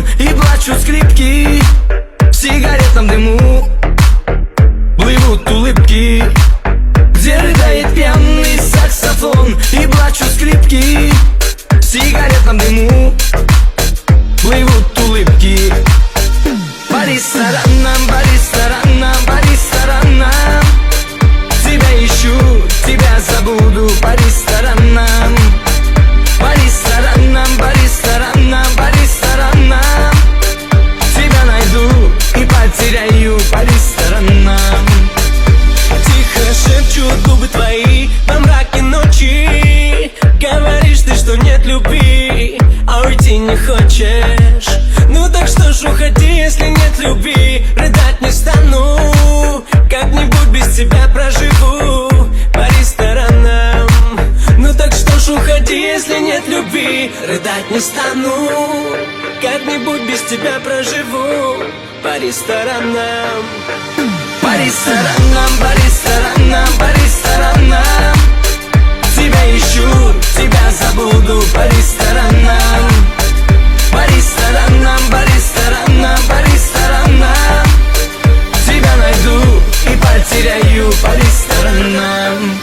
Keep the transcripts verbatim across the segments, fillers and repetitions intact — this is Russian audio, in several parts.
саксофон и плачут скрипки. В сигаретном дыму плывут улыбки, где рыдает пьяный саксофон и плачут скрипки. В сигаретном дыму плывут улыбки. По ресторанам, по ресторанам, по ресторанам тебя ищу, тебя забуду. По ресторанам, по ресторанам, по ресторанам, по ресторанам тебя найду и потеряю. По ресторанам. Тихо шепчут губы твои во мраке ночи. Говоришь ты, что нет любви, а уйти не хочешь. Ну так что ж, уходи, если нет любви. Рыдать не стану, как-нибудь без тебя проживу. По ресторанам. Ну так что ж, уходи, если нет любви. Рыдать не стану, как-нибудь без тебя проживу. По ресторанам. По ресторанам, по ресторанам, по ресторанам тебя ищу, тебя забуду. По ресторанам, по ресторанам, по ресторанам, по ресторанам тебя найду и потеряю. По ресторанам.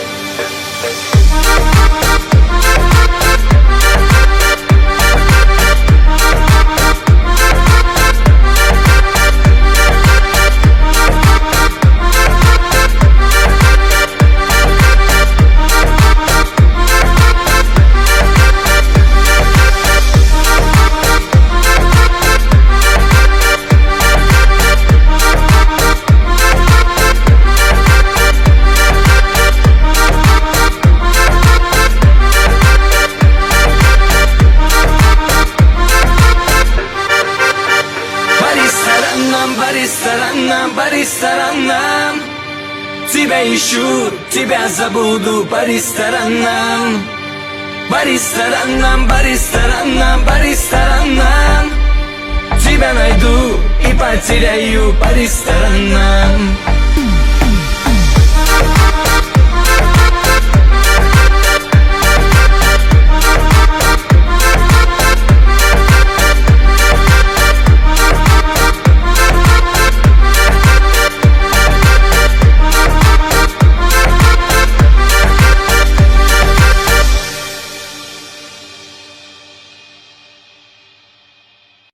По ресторанам, по ресторанам тебя ищу, тебя забуду. По ресторанам, по ресторанам, по ресторанам, по ресторанам тебя найду и потеряю. По ресторанам.